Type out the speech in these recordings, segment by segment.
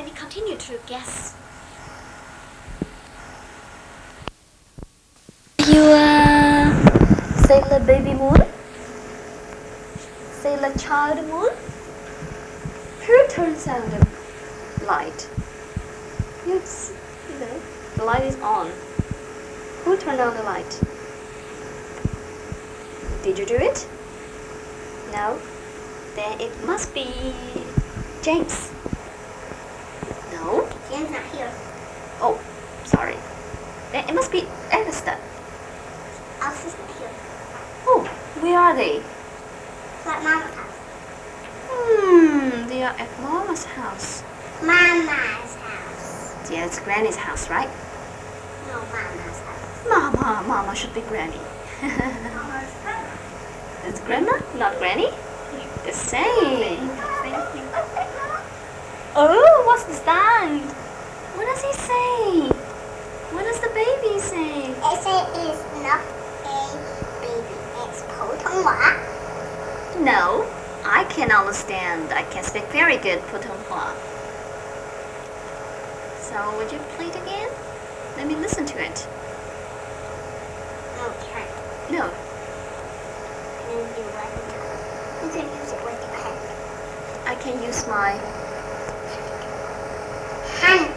Let me continue to guess. You Sailor Baby Moon? Sailor Child Moon? Who turns on the light? Yes, the light is on. Who turned on the light? Did you do it? No? Then it must be James. No? James not here. Oh, sorry. Then it must be Alistair. Alistair's not here. Oh, where are they? At Mama's house. They are at Mama's house. Mama's house. Yeah, it's Granny's house, right? No, Mama's house. Mama should be Granny. Mama's house. It's Grandma, not Granny? The same. Oh, what's the stand? What does he say? What does the baby say? It says it's not a baby. It's 普通话. No, I can understand. I can speak very good Putonghua. So, would you play it again? Let me listen to it. Okay. No. You can use it with your hand. I can use my Hand.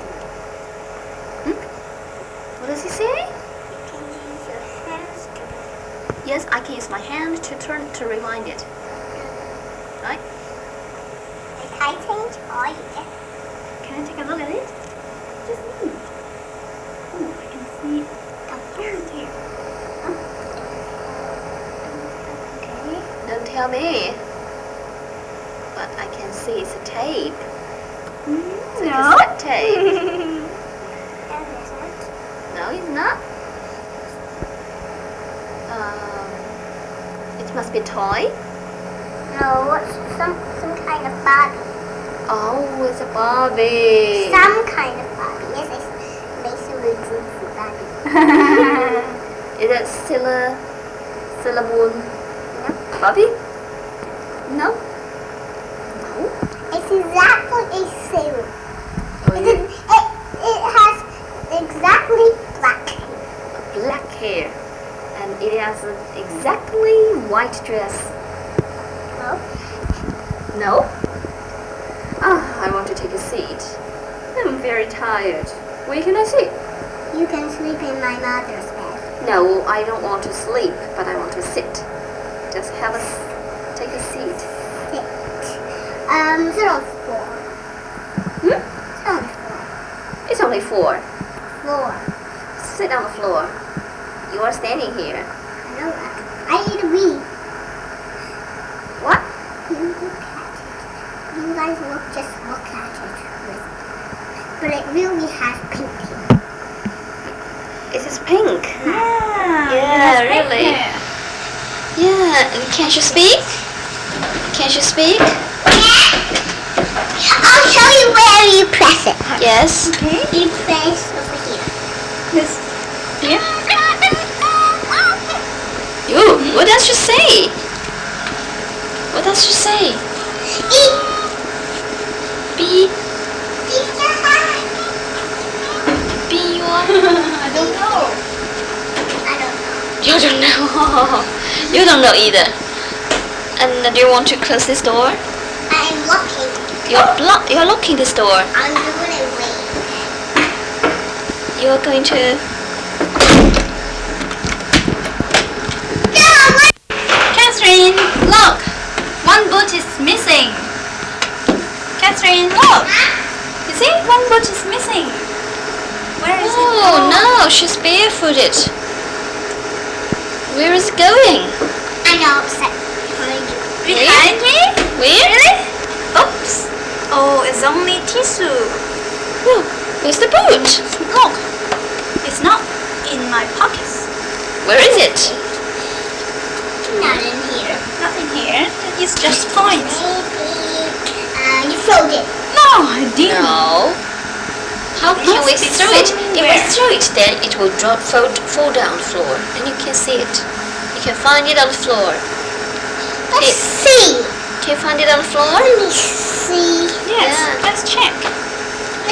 What does he say? You can use your hands to. Yes, I can use my hand to rewind it. Right? I change all you get. Can I take a look at it? Just me. Oh, I can see a bird here. Okay. Don't tell me. But I can see it's a tape. It's a cassette tape. No, it's not. It must be a toy. No, it's some kind of Barbie. Oh, it's a Barbie. Some kind of Barbie. Yes, it's basically a Barbie. Is it Sailor Moon? No. Barbie? No. No. It's exactly a sailor. Oh, It has exactly black hair. black hair, and it has an exactly white dress. No. No? I want to take a seat. I'm very tired. Where can I sit? You can sleep in my mother's bed. No, I don't want to sleep, but I want to sit. Just take a seat. Sit. Sit on the floor. Hmm? Sit on the floor. It's only 4. Floor. Sit on the floor. You are standing here. I know that. I need a wee. What? You look at it. You guys just look at it. But it really has pink hair. It is pink. Yeah, really. Yeah, and can't you speak? Can't you speak? I'll show you where you press it. Yes. Okay. You press over here. This here. Ooh, what does she say? What does she say? E. B. B. I don't know. I don't know. You don't know. You don't know either. And do you want to close this door? I'm looking. You're locking this door. I'm doing it right. You're going to. Catherine, look. One boot is missing. Catherine, look. You see, one boot is missing. Where is it? Oh no, she's barefooted. Where is it going? I know. Set behind you. Behind me? Where? Really? Oops. Oh, it's only tissue. Look, where's the boot? Look, it's not in my pockets. Where is it? Not in here. Nothing here. It's just points. Maybe you throwed it. No, I didn't. No. How can Must we be throw it? If we somewhere. throw it, then it will fall down the floor, and you can see it. You can find it on the floor. Let's see. Can you find it on the floor? Let me see. Yes, Yeah. let's check.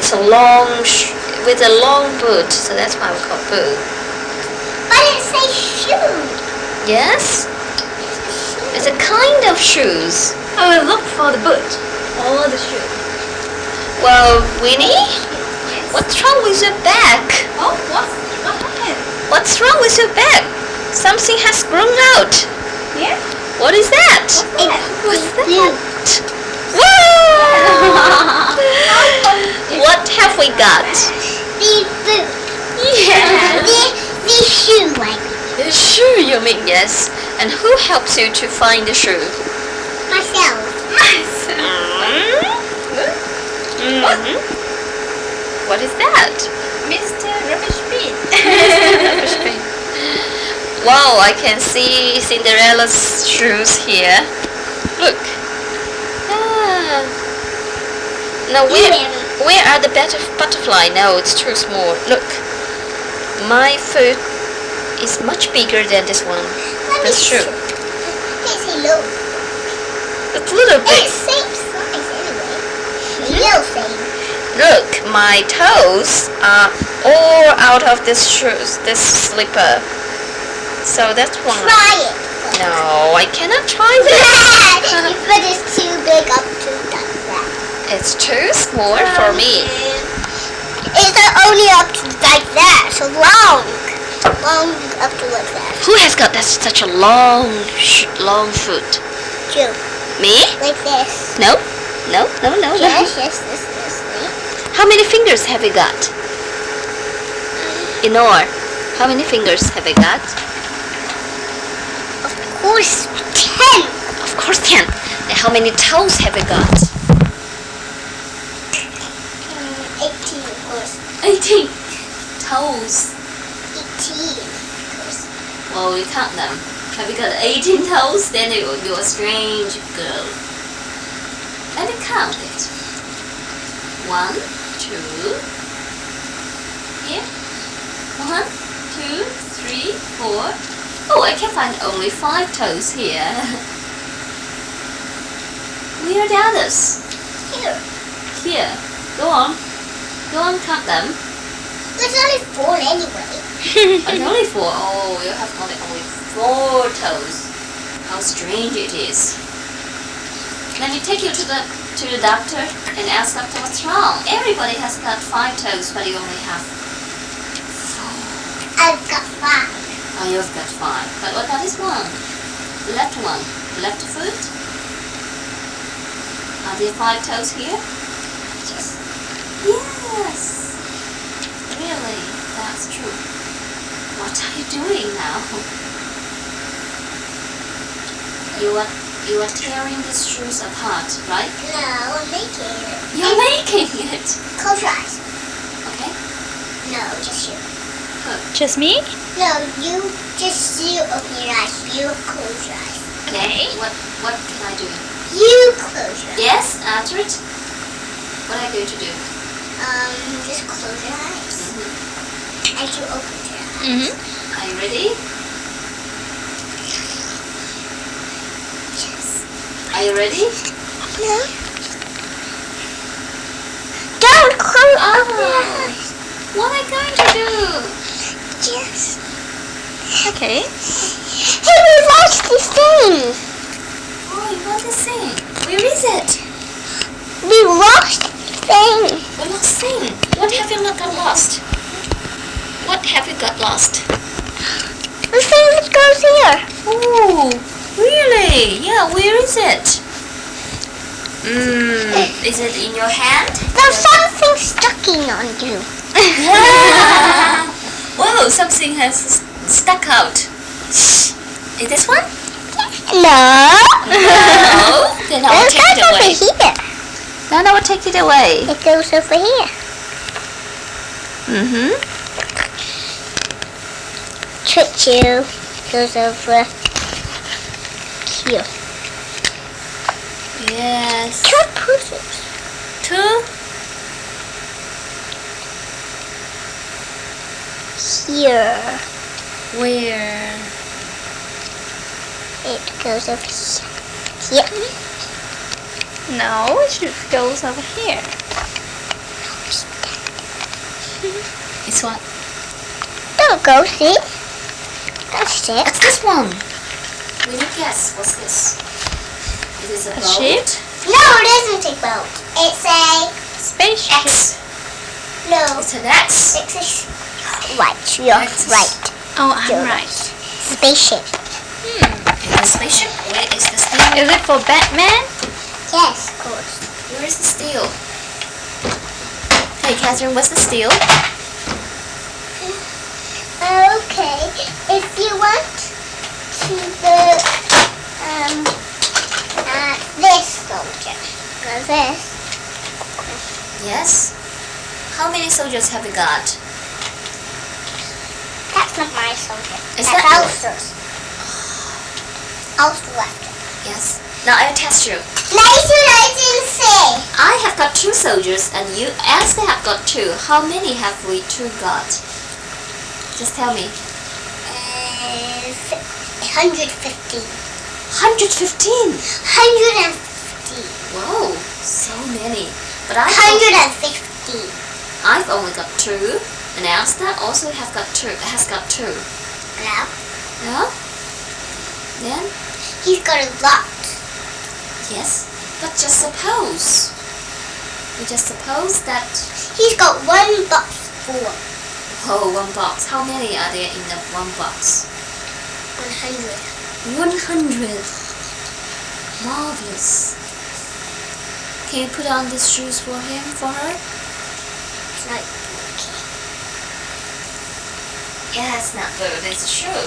it's a long with a long boot, so that's why we call boot. But it says shoe. Yes, it's a kind of shoes. I will look for the boot or the shoe. Well, Winnie, Yes. what's wrong with your back? Oh, what happened? What's wrong with your back? Something has grown out. Yeah. What is that? What's that? Wow! What have we got? The boot. Yeah. The shoe, like The shoe, you mean? Yes. And who helps you to find the shoe? myself. Mhm. What is that? Mr. Rubbish Bin. Rubbish bin. Wow, I can see Cinderella's shoes here. Look. Ah. Now where are the butterfly? No, it's too small. Look. My foot is much bigger than this one. This shoe. It's a little. It's a little bit. It's same size anyway. A little same. Look, my toes are all out of this shoes, this slipper. So that's why. Try it. No, I cannot try this. Your foot is too big up to that. It's too small for me. It's not only up to like that, so long. Long up to like that. Who has got such a long foot? You. Me? Like this. No, no, no, no, no. Yes, this. How many fingers have you got? In all, how many fingers have you got? Of course, 10. Of course 10. And how many toes have you got? 18, of course. 18 toes. 18, of course. Well, we count them. Have you got 18 toes? Then you're a strange girl. Let me count it. 1, 2. Here. 1, 2, 3, 4. Oh, I can find only 5 toes here. Where are the others? Here. Here. Go on. Go on, count them. There's only 4 anyway. And only 4. Oh, you have only 4 toes. How strange it is. Let me take you to the doctor and ask doctor what's wrong. Everybody has got 5 toes, but you only have 4. I've got 5. Oh, you've got 5. But what about this one? The left one. The left foot? Are there 5 toes here? Yes. Yes. Really, that's true. What are you doing now? You are tearing these shoes apart, right? No, I'm making it. You're making it. Close your eyes. Okay. No, just you. Just me? No, you just open your eyes. You close your eyes. Okay. What can I do? You close your eyes. Yes, after it. What are you going to do? Just close your eyes. And you open your eyes. Mm-hmm. Are you ready? Yes. Are you ready? No. Don't close your Oh. eyes. What are you going to do? Yes. Okay. Hey, we lost this thing. Oh, you want to sing? Where is it? We lost the thing. The lost thing. What have you got lost? What have you got lost? The thing that goes here. Oh, really? Yeah, where is it? Is it in your hand? There's something stucking on you. Whoa, something has stuck out. Is this one? No. No. Then I'll It take it goes over away. here. Then I will take it away. It goes over here. Trick you. Goes over here. Yes. Try push 2. here. Where? It goes over here. Here. No, it should goes over here. It's what? Don't go, see? That's it. What's this one? Will you guess? What's this? Is it a boat? ship? No, it isn't a boat. It's a... Spaceship. X. No. It's an X. It's a... Right, you're X. right. Oh, I'm You're right. Spaceship. And the spaceship? Where is the steel? Is it for Batman? Yes, of course. Where is the steel? Hey, Catherine, what's the steel? Okay, if you want to go, this soldier, or this, Yes. How many soldiers have we got? that's not my soldier. Is That's that Elsa's. Elsa left it. Yes. Now I'll test you. Nice and say. I have got 2 soldiers and you as they have got 2. How many have we 2 got? Just tell me. 150. 115. 150. Whoa, so many. But 150. I've only got 2. And Elsa also has got 2. Now, Yeah? Then? he's got a lot. Yes. But just suppose. You just suppose that... He's got one box full. Oh, 1 box. How many are there in the 1 box? 100. 100. Marvelous. Can you put on these shoes for him, for her? It's not okay. Yeah, it's not good. It's a shoe.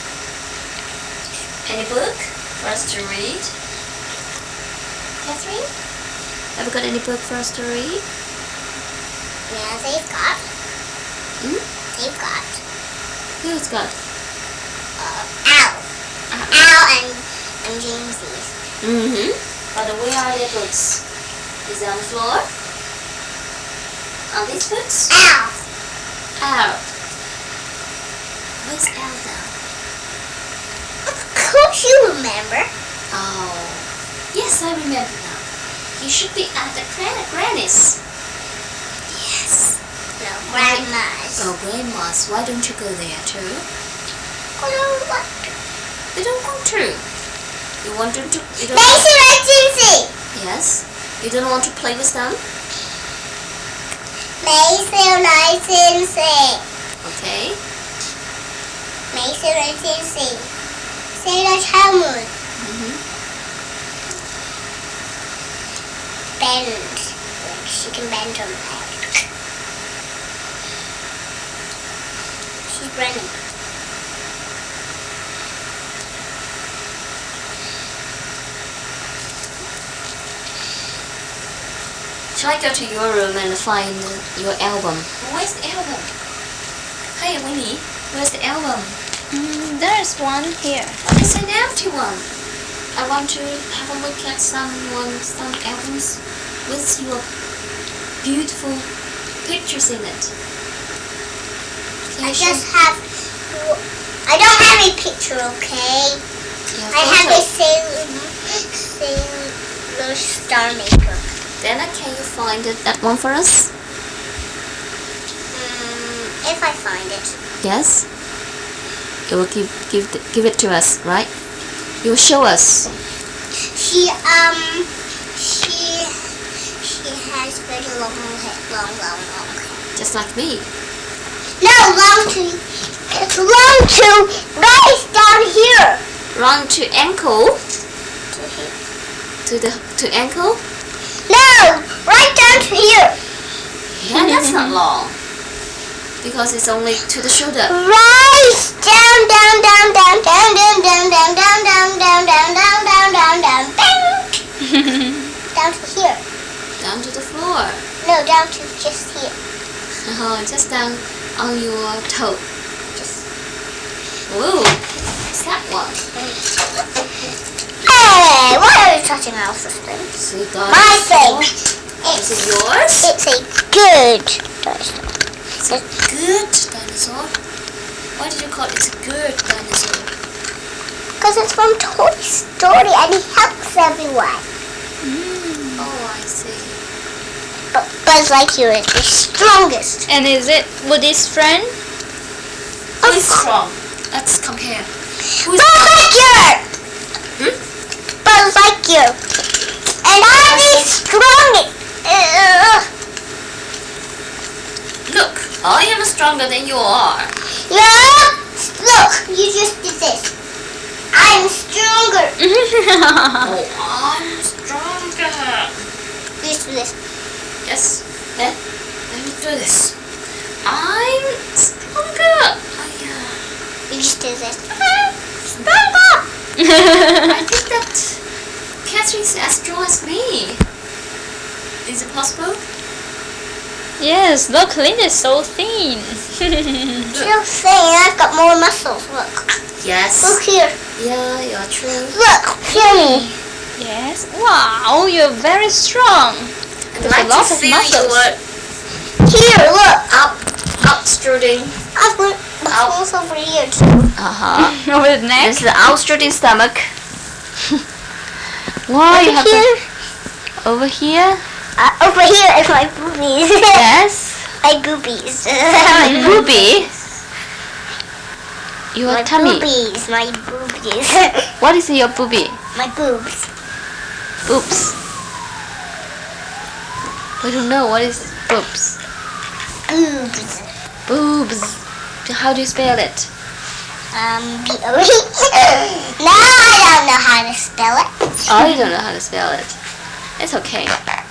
Any book for us to read? Catherine? Have you got any book for us to read? Yeah, they've got. Hmm? They've got. Who's got? Al. Al and Jamesy's. Mm-hmm. But where are their books? Is it on the floor? Are these books? Al. Al. Where's Al now? Of course you remember. Oh. Yes, I remember now. He should be at the Granny's. Yes. No, Grandma's. Oh, Grandma's. Why don't you go there too? Oh, no, what? You don't want to. You want to? You don't. Mason Agency. Yes. You don't want to play with them. Mason Agency. Okay. Mason Agency. Say the Talmud. Mhm. Bend. Like she can bend her leg. She's running. Shall I go to your room and find your album? Where's the album? Hey, Winnie. Where's the album? There's one here. It's an empty one. I want to have a look at some albums with your beautiful pictures in it. Can I you show just have. I don't have a picture, okay? your I have a photo? Sailor Star Maker. Then can you find that one for us? If I find it. Yes. You will give it to us, right? You will show us. She has very long hair. Just like me. No, it's long to right down here. Run to ankle. To ankle. No, right down to here. Yeah, that's not long. Because it's only to the shoulder. Right down, down to here. Down to the floor. No, down to just here. Oh, just down on your toe. Just. Ooh, what's that one? Hey, why are you touching our system? See, My thing. Is it yours? It's a good dinosaur. It's a good dinosaur. Why did you call it a good dinosaur? Because it's from Toy Story and it helps everyone. Oh, I see. But Buzz Lightyear is the strongest. And is it Woody's friend? Who is strong? Let's compare. Who is Buzz Lightyear! Hmm? Buzz Lightyear. And I'm the strongest. Look, I am stronger than you are. Yeah? Look, you just did this. I'm stronger. Oh, I'm stronger. Just do this. Yes. Then let me do this. I'm stronger. Oh, yeah. You just did this. Stronger. I think that Catherine's as strong as me. Is it possible? Yes, look, Lynn is so thin. You're saying I've got more muscles. Look. Yes. Look here. Yeah, you're true. Look. Hear me. Yes. Wow, you're very strong. I'd There's like a lot to of feel muscles. your Here, look. outstruding. I've got muscles over here too. Uh-huh. Over the neck. This is the outstruding stomach. Why you Over have here. over here? Over here is my boobies. Yes. My boobies. My boobie. Your My tummy. boobies. My boobies. What is your boobie? My boobs. Boobs. We don't know what is boobs. Boobs. Boobs. How do you spell it? B-O-E. No, I don't know how to spell it. Oh, you don't know how to spell it. It's okay.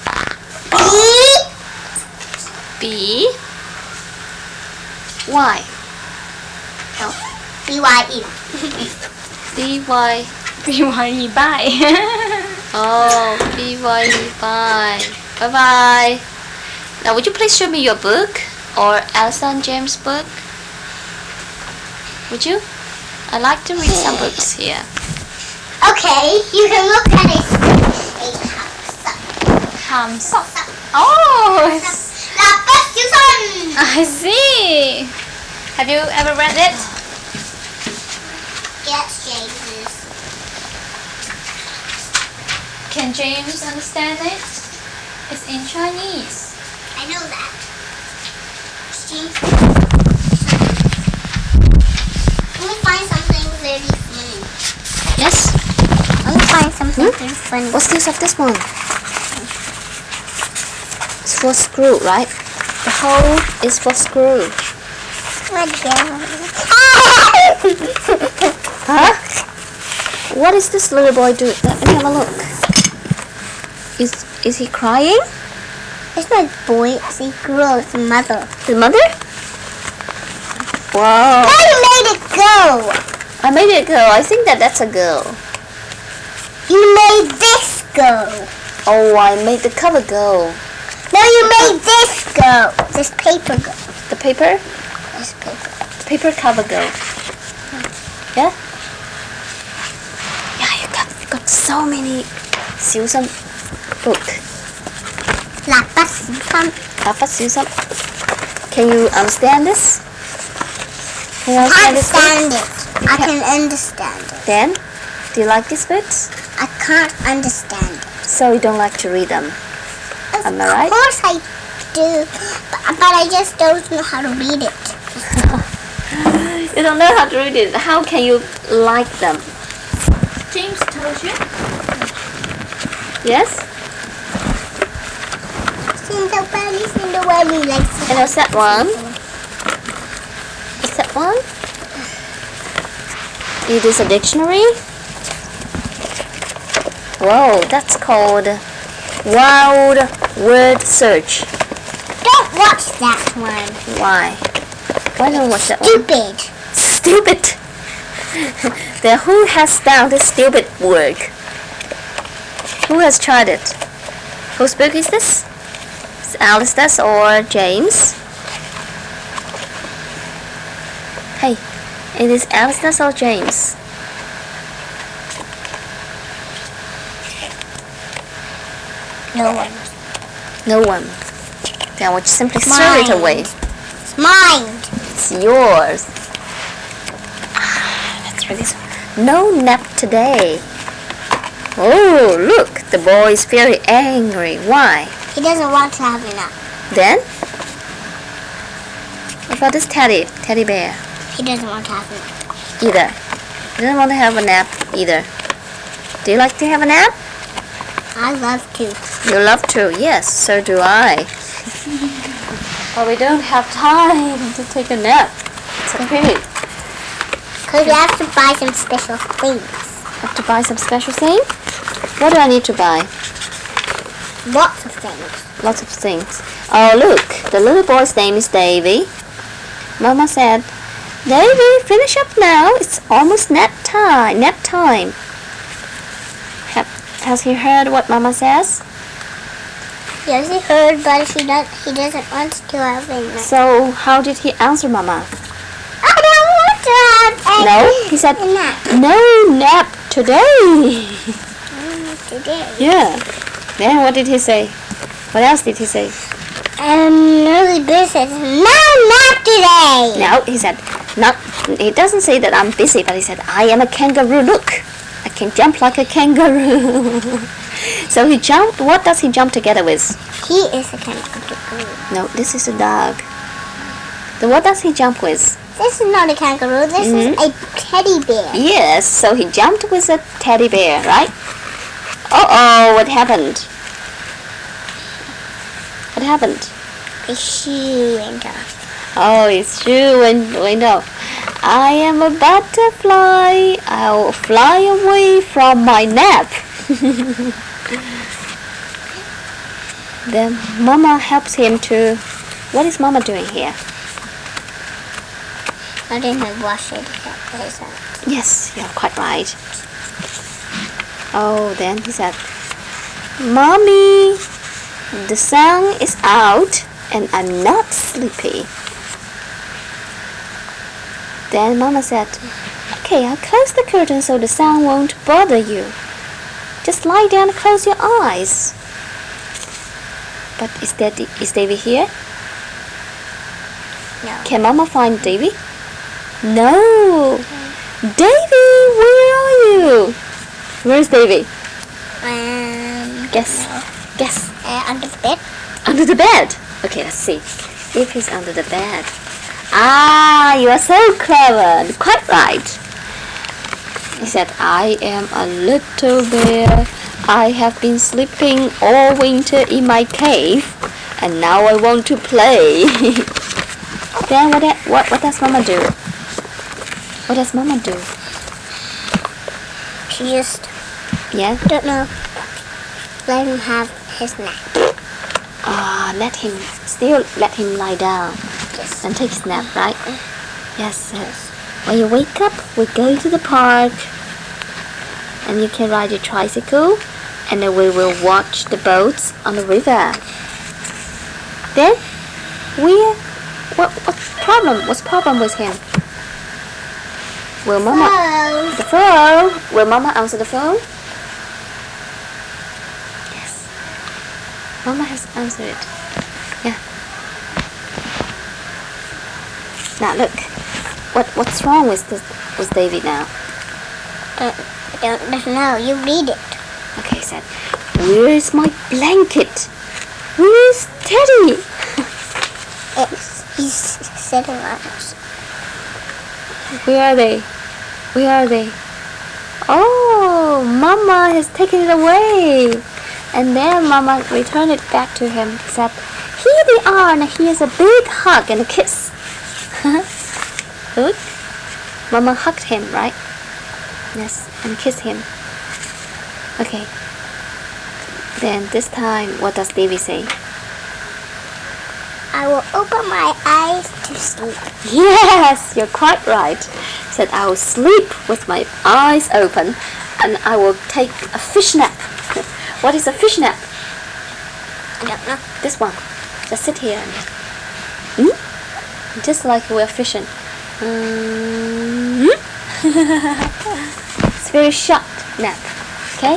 B. B. Y. No. B-Y-E. B-Y. BYE, bye. Oh, B-Y. Bye. Bye-bye. Now, would you please show me your book? Or Elsa and James' book? Would you? I like to read some books here. Okay, you can look at it. Thumbs up. Oh, it's- I see. Have you ever read it? Yes, James's. Can James understand it? It's in Chinese. I know that. James. Let me find something very funny. Yes? Let me find something very funny. What's this of this one? It's for screw, right? The hole is for screw. Huh? What is this little boy doing? Let me have a look. Is he crying? It's not a boy, it's a girl, it's a mother. The mother? Wow. How you made it go? I made it go. I think that's a girl. You made this go. Oh, I made the cover go. No, you made this go. This paper go. The paper? This paper. Paper cover go. Yeah? Yeah, you got so many Susan book. Papa Susan. Can you understand this? Can you I understand this book? understand it. I can understand it. Then, do you like these books? I can't understand it. So you don't like to read them? Am I right? Of course I do, but I just don't know how to read it. You don't know how to read it. How can you like them? James told you. Yes? Cinderella likes And what's that one? What's that one? It is a dictionary. Whoa, that's called Wild Word Search. Don't watch that one. Why? Why don't watch that one? Stupid. Stupid. Then who has done this stupid work? Who has tried it? Whose book is this? It's Alistair's or James? Hey, it is Alistair's or James? No one. No one. Then we'll simply throw it away. It's mine. It's yours. Let's read this one. No nap today. Oh, look, the boy is very angry. Why? He doesn't want to have a nap. Then? What about this teddy bear? He doesn't want to have a nap. Either. He doesn't want to have a nap either. Do you like to have a nap? I love to. You love to. Yes, so do I. But we don't have time to take a nap. It's okay. Because we have to buy some special things. Have to buy some special thing? What do I need to buy? Lots of things. Lots of things. Oh, look. The little boy's name is Davy. Mama said, Davy, finish up now. It's almost nap time. Nap time. Has he heard what Mama says? Yes, he heard, but he doesn't want to have a nap. So, how did he answer Mama? I don't want to have a No, he said, nap. no nap today. Today. Yeah. Then what did he say? What else did he say? Really busy says, no nap today. No, he said, not. He doesn't say that I'm busy, but he said, I am a kangaroo. Look, I can jump like a kangaroo. So he jumped. What does he jump together with? He is a kangaroo. No, this is a dog. Then what does he jump with? This is not a kangaroo. This is a teddy bear. Yes, so he jumped with a teddy bear, right? Uh-oh, what happened? What happened? The shoe went off. Oh, his shoe went off. I am a butterfly. I'll fly away from my nap. Then Mama helps him to... What is Mama doing here? I didn't wash it. Yes, you're quite right. Oh, then he said, Mommy, the sun is out and I'm not sleepy. Then Mama said, okay, I'll close the curtain so the sun won't bother you. Just lie down and close your eyes. But is Davy here? No. Can Mama find Davy? No. Davy, where are you? Where's Davy? Guess. No. Guess. Under the bed. Under the bed. Okay, let's see. If he's under the bed. Ah, you are so clever. Quite right. He said, I am a little bear. I have been sleeping all winter in my cave, and now I want to play. Then what does Mama do? What does Mama do? She just, don't know, let him have his nap. Ah, let him lie down and take his nap, right? Yes. When you wake up, we go to the park, and you can ride your tricycle, and then we will watch the boats on the river. Then, what's problem with him? Will Mama the phone? Will Mama answer the phone? Yes. Mama has answered it. Yeah. Now look. What's wrong with David now? Don't know. You read it. Okay, he said, where is my blanket? Where is Teddy? He's sitting on us. Where are they? Where are they? Oh, Mama has taken it away. And then Mama returned it back to him. He said, here they are, and here's a big hug and a kiss. Look, Mama hugged him, right? Yes, and kissed him. Okay. Then this time, what does Davy say? I will open my eyes to sleep. Yes, you're quite right. He said, I will sleep with my eyes open, and I will take a fish nap. What is a fish nap? I don't know. This one. Just sit here. Just like we're fishing. It's very short nap. Okay?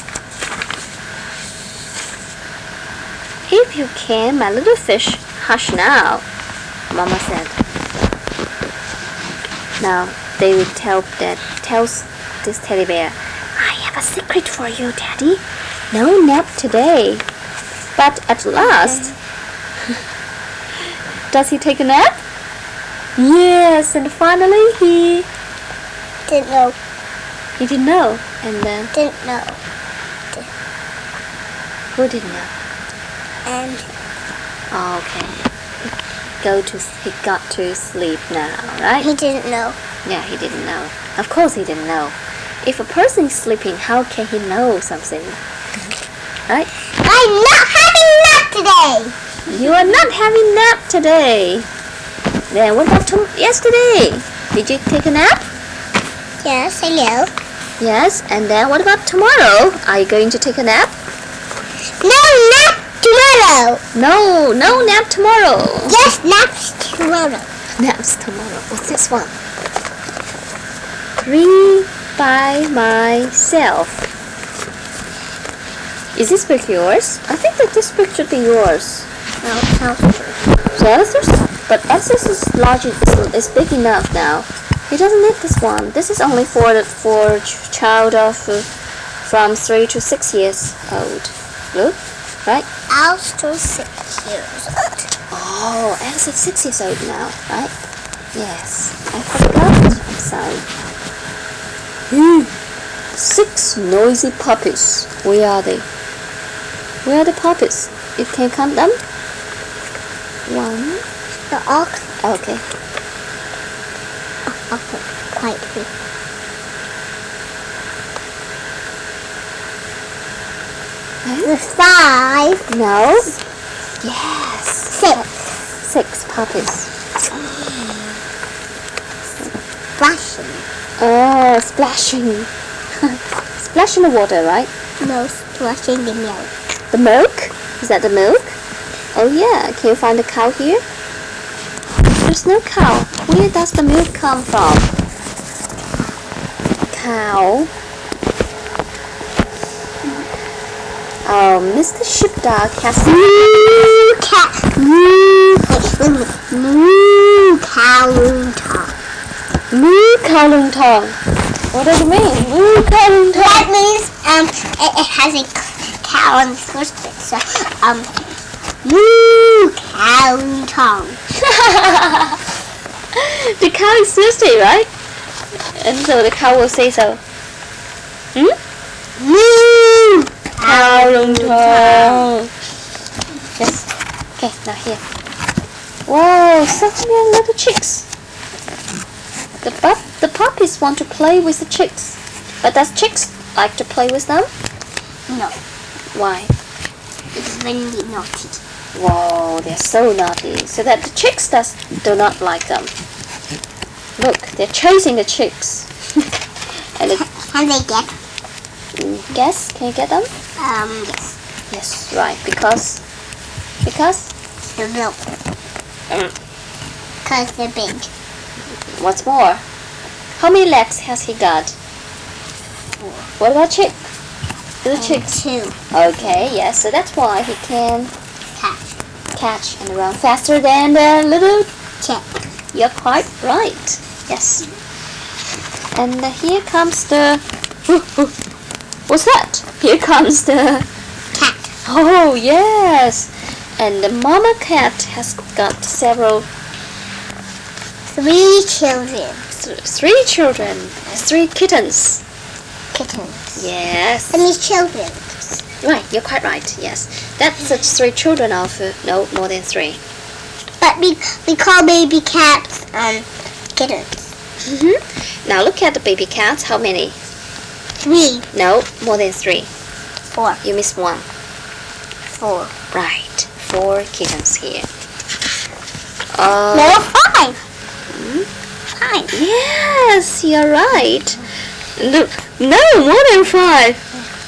If you can, my little fish, hush now, Mama said. Now, David tells this teddy bear, I have a secret for you, Daddy. No nap today. But at last, does he take a nap? Yes, and finally he Didn't know. didn't know. And then Didn't know. who didn't know? And Oh, okay. He got to sleep now, right? he didn't know. Yeah, he didn't know. Of course he didn't know. If a person is sleeping, how can he know something? Right? I'm not having nap today. You are not having nap today. Then what about yesterday? Did you take a nap? Yes, hello. Yes, and then what about tomorrow? Are you going to take a nap? No nap tomorrow. No nap tomorrow. Yes, naps tomorrow. Naps tomorrow. What's this one? 3 by myself. Is this book yours? I think that this book should be yours. No, no. So Alistair's, but Alistair's is large. Is big enough now. He doesn't need this one. This is only for child of from 3 to 6 years old. Look, right? I'm still 6 years old. Oh, Alice is 6 years old now, right? Yes, I forgot. I'm sorry. 6 noisy puppies. Where are they? Where are the puppies? You can count them? 1. The ox. Okay. Okay, quietly. The 5. No. Yes. 6. 6 puppies. Splashing. Oh, splashing. Splashing the water, right? No, splashing the milk. The milk? Is that the milk? Oh yeah. Can you find the cow here? There's no cow. Where does the milk come from? Cow. Oh, Mr. Sheepdog has Moo cat. Moo. Moo Kowloon Tong. Moo Kowloon Tong. What does it mean? Moo Kowloon Tong. That means it has a cow on the first bit. So Moo Kowloon Tong. The cow is thirsty, right? And so the cow will say so. Moo Kowloon Tong. Yes. Okay, now here. Whoa, so many little chicks. The puppies want to play with the chicks. But does chicks like to play with them? No, Why? it's really naughty. Whoa, they're so naughty. So that the chicks do not like them. Look, they're chasing the chicks. And Can they get? guess, can you get them? Yes. Yes, right. Because The milk. Because they're big. what's more? How many legs has he got? What about chick? Little chicks. 2. Okay, yes. So that's why he can Cat. catch and run faster than the little. Chick. You're quite right. Yes. And here comes the. What's that? Here comes the. Cat. Oh yes. And the mama cat has got several. 3 children. 3 children. 3 kittens. Kittens. Yes. That means children. Right. You're quite right. Yes. That's 3 children of no more than 3. But we call baby cats kittens. Now look at the baby cats. How many? 3. No, more than 3. 4. You missed 1. 4. Right. 4 kittens here. No, 5. 5. Yes, you're right. Look, no, more than 5.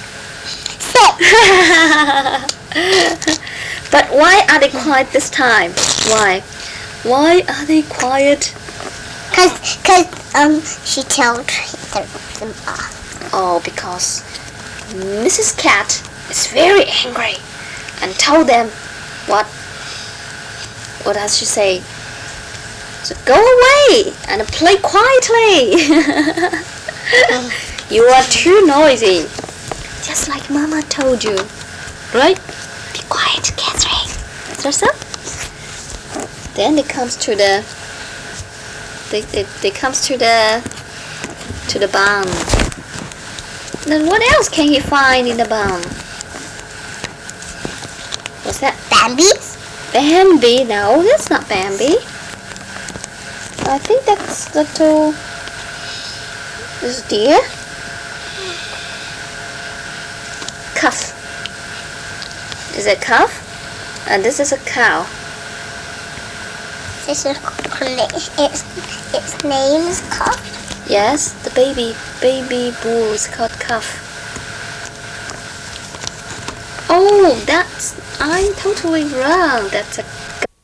6. But why are they quiet this time? Why? Why are they quiet? Cause she told them off. Oh, because Mrs. Cat is very angry and told them what does she say? So go away and play quietly. You are too noisy. Just like Mama told you. Right? Be Quiet, Catherine. Joseph. Then they comes to the. They comes to the barn. Then what else can he find in the barn? What's that? Bambi? Bambi? No, that's not Bambi. I think that's little. This is deer. Calf. Is it calf? And this is a cow. This is its name is Calf. Yes, the baby bull is called calf. Oh, I'm totally wrong. That's a